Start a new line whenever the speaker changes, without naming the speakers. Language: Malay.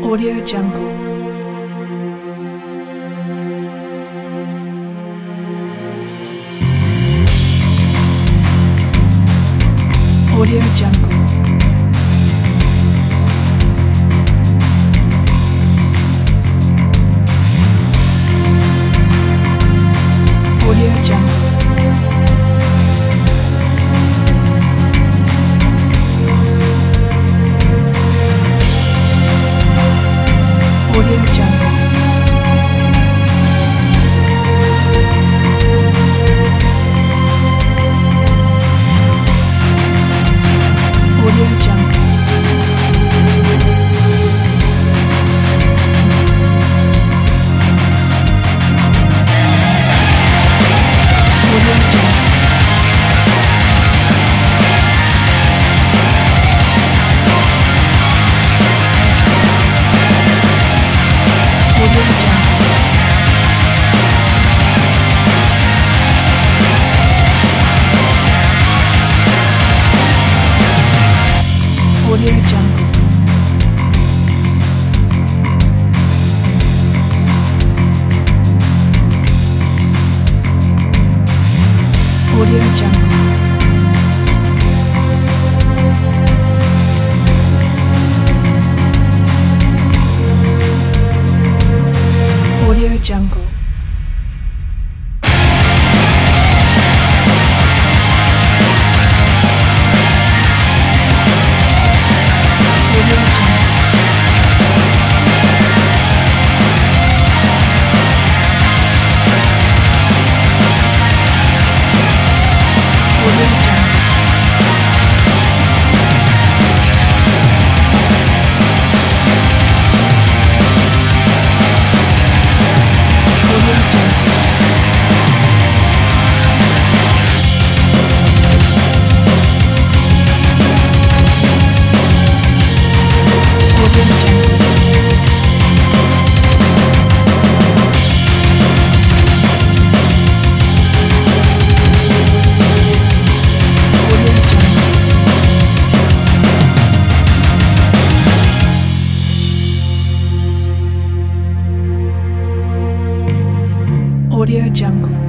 Audio Jungle. Audio Jungle. Audio Jungle. Audio Jungle. Audio Jungle. Audio Jungle. Audio Jungle. Audio Jungle. Audio Jungle. Audio Jungle. Audio Jungle. Audio Jungle. Audio Jungle. Audio Jungle. Audio Jungle. Audio Jungle.